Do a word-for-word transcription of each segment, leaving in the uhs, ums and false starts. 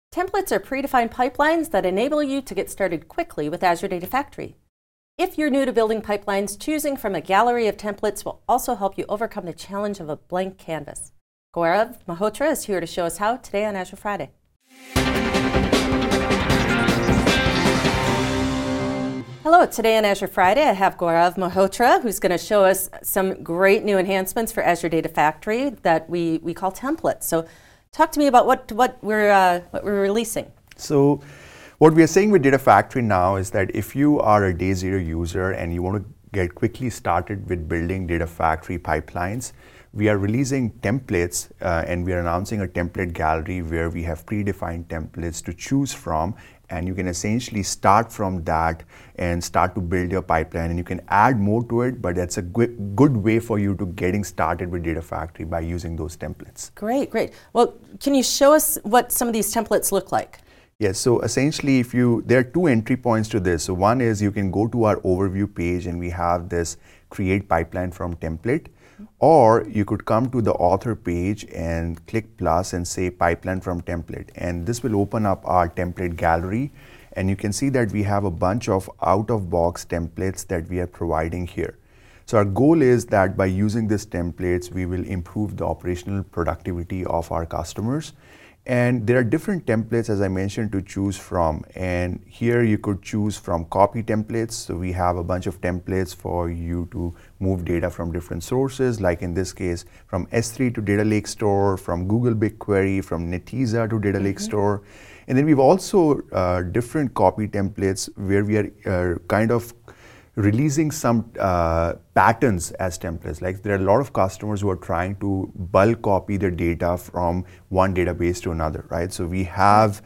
Templates are predefined pipelines that enable you to get started quickly with Azure Data Factory. If you're new to building pipelines, choosing from a gallery of templates will also help you overcome the challenge of a blank canvas. Gaurav Malhotra is here to show us how today on Azure Friday. Hello, today on Azure Friday I have Gaurav Malhotra, who's going to show us some great new enhancements for Azure Data Factory that we, we call templates. So talk to me about what, what, we're, uh, what we're releasing. So what we are saying with Data Factory now is that if you are a day zero user and you want to get quickly started with building Data Factory pipelines, we are releasing templates uh, and we are announcing a template gallery where we have predefined templates to choose from, and you can essentially start from that and start to build your pipeline, and you can add more to it, but that's a good, good way for you to getting started with Data Factory by using those templates. Great, great. Well, can you show us what some of these templates look like? Yes, so essentially if you, there are two entry points to this. So one is you can go to our overview page and we have this create pipeline from template, or you could come to the author page and click plus and say pipeline from template. And this will open up our template gallery. And you can see that we have a bunch of out-of-box templates that we are providing here. So our goal is that by using these templates, we will improve the operational productivity of our customers. And there are different templates, as I mentioned, to choose from. And here you could choose from copy templates. So we have a bunch of templates for you to move data from different sources, like in this case, from S three to Data Lake Store, from Google BigQuery, from Netezza to Data Lake mm-hmm. Store. And then we've also uh, different copy templates where we are uh, kind of releasing some uh, patterns as templates. Like there are a lot of customers who are trying to bulk copy their data from one database to another, right? So we have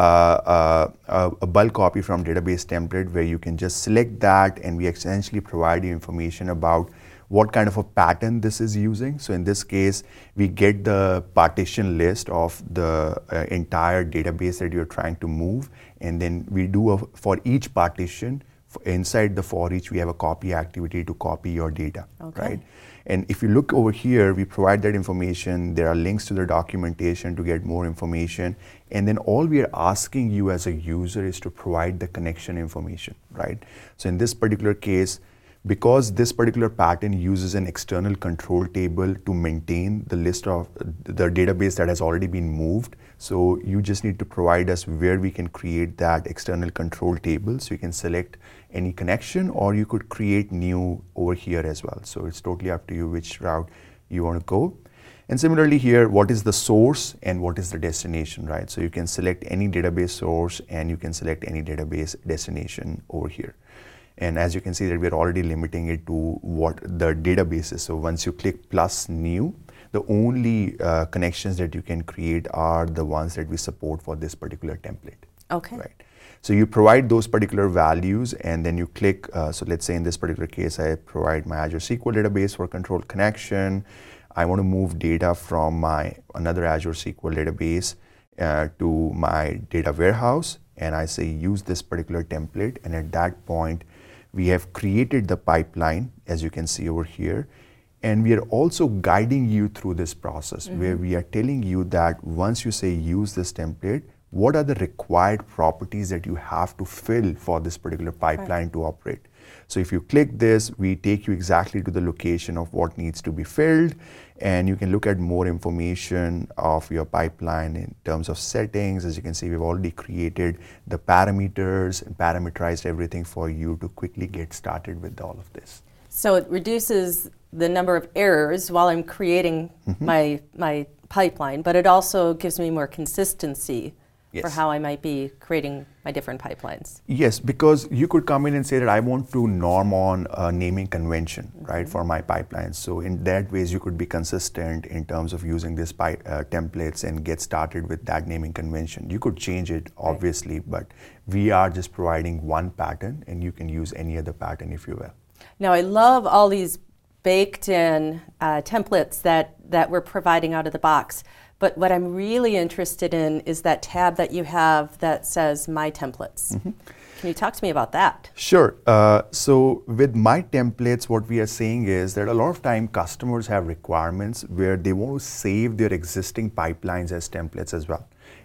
uh, uh, a bulk copy from database template where you can just select that, and we essentially provide you information about what kind of a pattern this is using. So in this case, we get the partition list of the uh, entire database that you're trying to move, and then we do a, for each partition, inside the for each, we have a copy activity to copy your data, okay. right? And if you look over here, we provide that information. There are links to the documentation to get more information. And then all we are asking you as a user is to provide the connection information, right? So in this particular case, because this particular pattern uses an external control table to maintain the list of the database that has already been moved, so you just need to provide us where we can create that external control table. So you can select any connection, or you could create new over here as well. So it's totally up to you which route you want to go. And similarly here, what is the source and what is the destination, right? So you can select any database source and you can select any database destination over here. And as you can see that we're already limiting it to what the database is. So once you click plus new, the only uh, connections that you can create are the ones that we support for this particular template. Okay. Right. So you provide those particular values, and then you click, uh, so let's say in this particular case, I provide my Azure S Q L database for control connection. I want to move data from my another Azure S Q L database uh, to my data warehouse, and I say use this particular template, and at that point, we have created the pipeline, as you can see over here, and we are also guiding you through this process mm-hmm. where we are telling you that once you say use this template, what are the required properties that you have to fill for this particular pipeline right. to operate. So if you click this, we take you exactly to the location of what needs to be filled, and you can look at more information of your pipeline in terms of settings. As you can see, we've already created the parameters and parameterized everything for you to quickly get started with all of this. So it reduces the number of errors while I'm creating mm-hmm. my, my pipeline, but it also gives me more consistency yes. for how I might be creating my different pipelines. Yes, because you could come in and say that I want to norm on a naming convention, mm-hmm. right, for my pipelines. So in that ways, you could be consistent in terms of using these pi- uh, templates and get started with that naming convention. You could change it, obviously, right. but we are just providing one pattern, and you can use any other pattern if you will. Now, I love all these baked-in uh, templates that, that we're providing out of the box. But what I'm really interested in is that tab that you have that says My Templates. Mm-hmm. Can you talk to me about that? Sure. Uh, so with My Templates, what we are saying is that a lot of time customers have requirements where they want to save their existing pipelines as templates as well.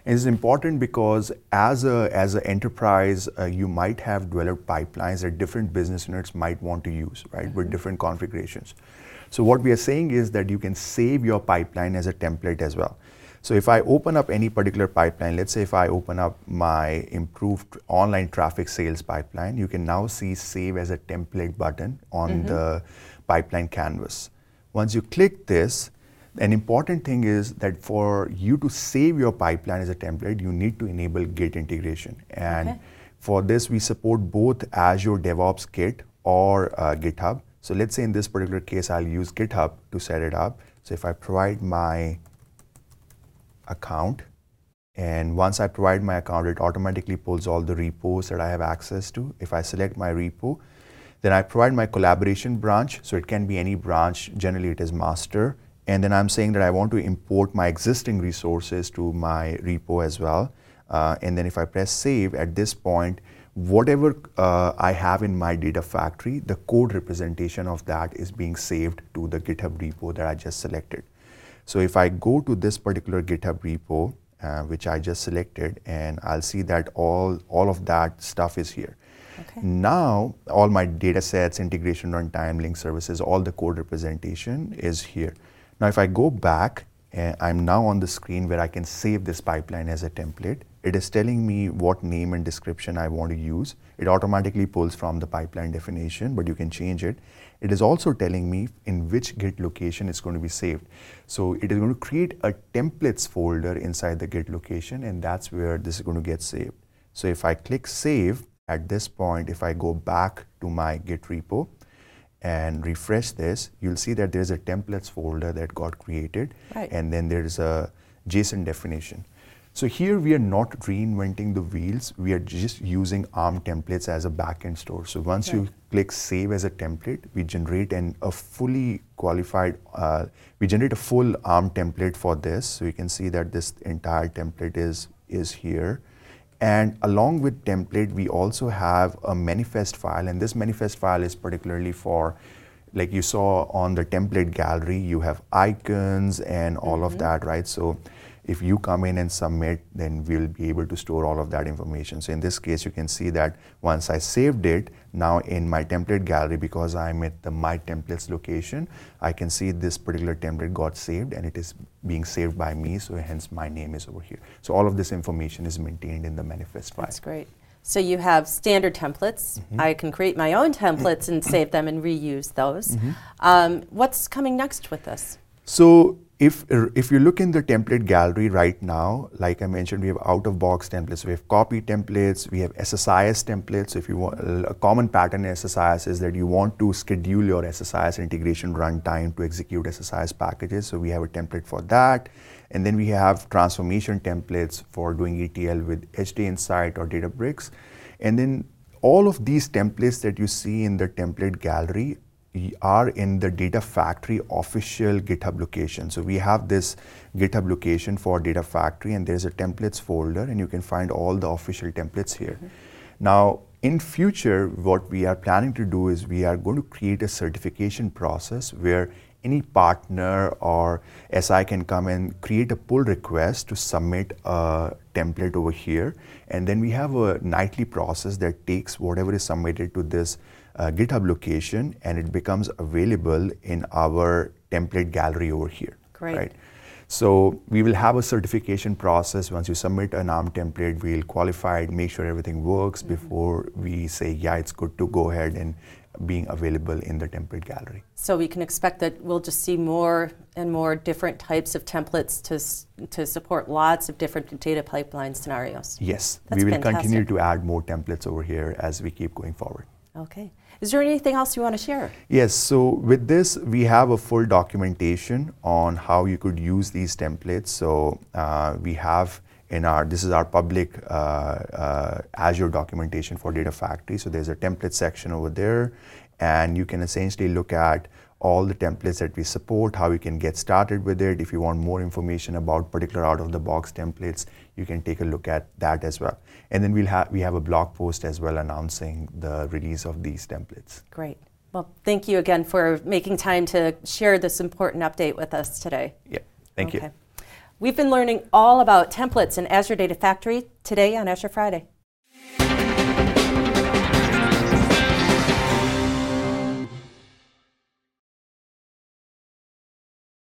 And it's important because as a as an enterprise, uh, you might have developed pipelines that different business units might want to use, right, mm-hmm. with different configurations. So what we are saying is that you can save your pipeline as a template as well. So if I open up any particular pipeline, let's say if I open up my improved online traffic sales pipeline, you can now see Save as a Template button on mm-hmm. the pipeline canvas. Once you click this, an important thing is that for you to save your pipeline as a template, you need to enable Git integration. And okay. for this, we support both Azure DevOps Kit or uh, GitHub. So let's say in this particular case, I'll use GitHub to set it up. So if I provide my account, and once I provide my account, it automatically pulls all the repos that I have access to. If I select my repo, then I provide my collaboration branch. So it can be any branch, generally it is master. And then I'm saying that I want to import my existing resources to my repo as well. Uh, and then if I press save, at this point, whatever uh, I have in my data factory, the code representation of that is being saved to the GitHub repo that I just selected. So if I go to this particular GitHub repo, uh, which I just selected, and I'll see that all, all of that stuff is here. Okay. Now, all my data sets, integration runtime, link services, all the code representation is here. Now, if I go back, uh, I'm now on the screen where I can save this pipeline as a template. It is telling me what name and description I want to use. It automatically pulls from the pipeline definition, but you can change it. It is also telling me in which Git location it's going to be saved. So it is going to create a templates folder inside the Git location, and that's where this is going to get saved. So if I click save, at this point, if I go back to my Git repo, and refresh this, you'll see that there's a templates folder that got created, right. and then there's a JSON definition. So here we are not reinventing the wheels, we are just using ARM templates as a backend store. So once right. you click save as a template, we generate an, a fully qualified, uh, we generate a full ARM template for this. So you can see that this entire template is, is here. And along with template, we also have a manifest file, and this manifest file is particularly for, like you saw on the template gallery, you have icons and all mm-hmm. of that, right? So if you come in and submit, then we'll be able to store all of that information. So in this case, you can see that once I saved it, now in my template gallery, because I'm at the My Templates location, I can see this particular template got saved and it is being saved by me, so hence my name is over here. So all of this information is maintained in the manifest file. That's great. So you have standard templates. Mm-hmm. I can create my own templates and save them and reuse those. Mm-hmm. Um, what's coming next with this? So if, if you look in the template gallery right now, like I mentioned, we have out-of-box templates, we have copy templates, we have S S I S templates. So if you want, a common pattern in S S I S is that you want to schedule your S S I S integration runtime to execute S S I S packages. So we have a template for that. And then we have transformation templates for doing E T L with H D Insight or Databricks. And then all of these templates that you see in the template gallery are in the Data Factory official GitHub location. So we have this GitHub location for Data Factory, and there's a templates folder, and you can find all the official templates here. Mm-hmm. Now, in future, what we are planning to do is we are going to create a certification process where any partner or S I can come and create a pull request to submit a template over here. And then we have a nightly process that takes whatever is submitted to this uh, GitHub location, and it becomes available in our template gallery over here. Great. Right? So we will have a certification process. Once you submit an ARM template, we'll qualify it, make sure everything works mm-hmm. before we say, yeah, it's good to go ahead and being available in the template gallery. So we can expect that we'll just see more and more different types of templates to, to support lots of different data pipeline scenarios. Yes, That's we will fantastic. continue to add more templates over here as we keep going forward. Okay. Is there anything else you want to share? Yes, so with this, we have a full documentation on how you could use these templates. So uh, we have in our, this is our public uh, uh, Azure documentation for Data Factory. So there's a template section over there, and you can essentially look at all the templates that we support, how you can get started with it. If you want more information about particular out-of-the-box templates, you can take a look at that as well. And then we'll have, we have a blog post as well announcing the release of these templates. Great. Well, thank you again for making time to share this important update with us today. Yeah, thank okay. you. We've been learning all about templates in Azure Data Factory today on Azure Friday.